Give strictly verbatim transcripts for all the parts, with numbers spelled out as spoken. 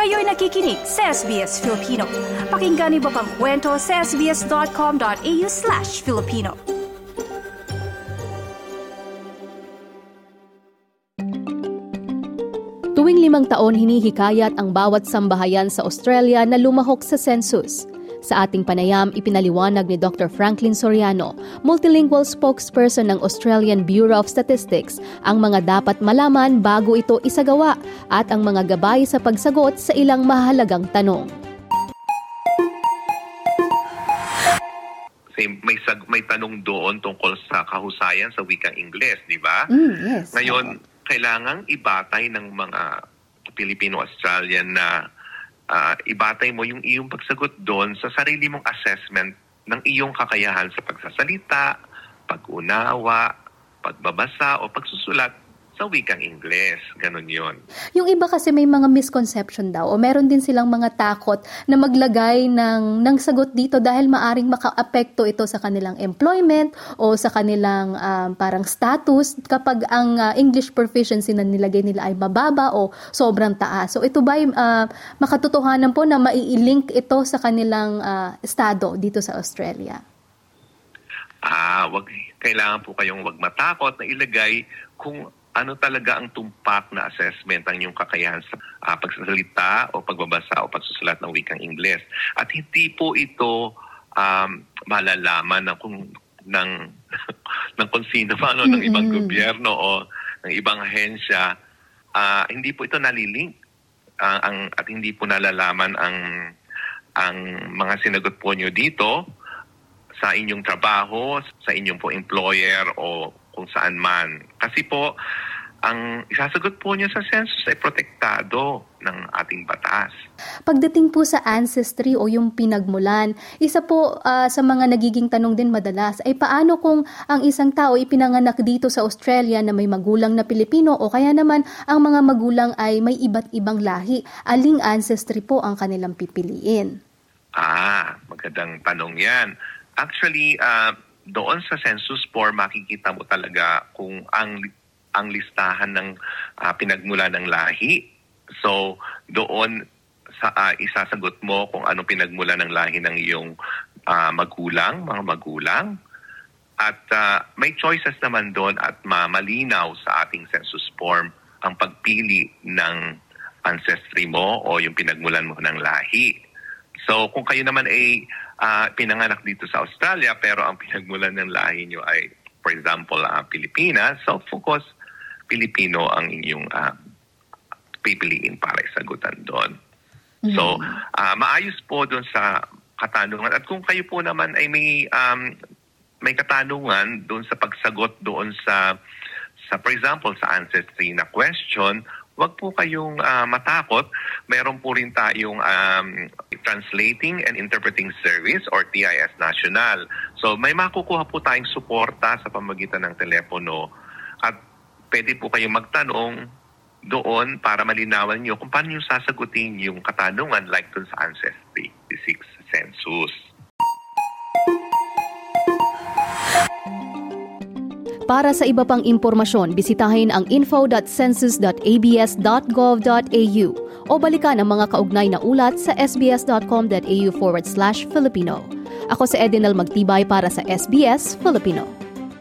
Kayo'y nakikinig sa S B S Filipino. Pakinggan niyo pa ang kwento sa sbs.com.au slash Filipino. Tuwing limang taon, hinihikayat ang bawat sambahayan sa Australia na lumahok sa census. Sa ating panayam, ipinaliwanag ni Doctor Franklin Soriano, multilingual spokesperson ng Australian Bureau of Statistics, ang mga dapat malaman bago ito isagawa at ang mga gabay sa pagsagot sa ilang mahalagang tanong. May, sag, may tanong doon tungkol sa kahusayan sa wikang Ingles, di ba? Mm, yes. Ngayon, kailangang ibatay ng mga Filipino-Australian na Uh, ibatay mo yung iyong pagsagot doon sa sarili mong assessment ng iyong kakayahan sa pagsasalita, pag-unawa, pagbabasa o pagsusulat sa wikang Ingles. Ganon yun. Yung iba kasi may mga misconception daw o meron din silang mga takot na maglagay ng, ng sagot dito dahil maaring maka-apekto ito sa kanilang employment o sa kanilang um, parang status kapag ang uh, English proficiency na nilagay nila ay mababa o sobrang taas. So ito ba ay uh, makatotohanan po na mai-link ito sa kanilang uh, estado dito sa Australia? Ah, wag, kailangan po kayong wag matakot na ilagay kung ano talaga ang tumpak na assessment ng iyong kakayahan sa uh, pagsasalita o pagbabasa o pagsusulat ng wikang Ingles. At hindi po ito um, malalaman ng kung ng ng kung sino pa no, ng ibang gobyerno o ng ibang ahensya. Uh, hindi po ito nalilink uh, ang at hindi po nalalaman ang ang mga sinagot po niyo dito sa inyong trabaho, sa inyong po employer o kung saan man. Kasi po, ang isasagot po niya sa census ay protektado ng ating batas. Pagdating po sa ancestry o yung pinagmulan, isa po uh, sa mga nagiging tanong din madalas ay paano kung ang isang tao ipinanganak dito sa Australia na may magulang na Pilipino o kaya naman ang mga magulang ay may iba't ibang lahi. Aling ancestry po ang kanilang pipiliin? Ah, magandang tanong yan. Actually, uh, doon sa census form, makikita mo talaga kung ang ang listahan ng uh, pinagmula ng lahi. So, doon sa uh, isasagot mo kung ano pinagmula ng lahi ng iyong uh, magulang, mga magulang. At uh, may choices naman doon at mamalinaw sa ating census form ang pagpili ng ancestry mo o yung pinagmulan mo ng lahi. So, kung kayo naman ay Uh, pinanganak dito sa Australia pero ang pinagmulan ng lahi nyo ay, for example, uh, Pilipinas. So, focus, Pilipino ang inyong uh, pipiliin para isagutan doon. Mm-hmm. So, uh, maayos po doon sa katanungan. At kung kayo po naman ay may um, may katanungan doon sa pagsagot doon sa, sa for example, sa ancestry na question, wag po kayong uh, matakot. Meron po rin tayong um, Translating and Interpreting Service or T I S National. So may makukuha po tayong suporta sa pamamagitan ng telepono at pwede po kayong magtanong doon para malinawan nyo kung paano nyo sasagutin yung katanungan like dun sa Ancestry six Census. Para sa iba pang impormasyon, bisitahin ang info dot census dot a b s dot gov dot a u o balikan ang mga kaugnay na ulat sa sbs.com.au forward slash Filipino. Ako si Edinel Magtibay para sa S B S Filipino.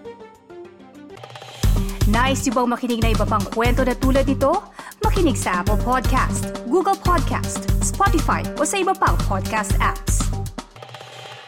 Nice yung bang makinig na iba pang kwento na tulad ito? Makinig sa Apple Podcast, Google Podcast, Spotify o sa iba pang podcast apps.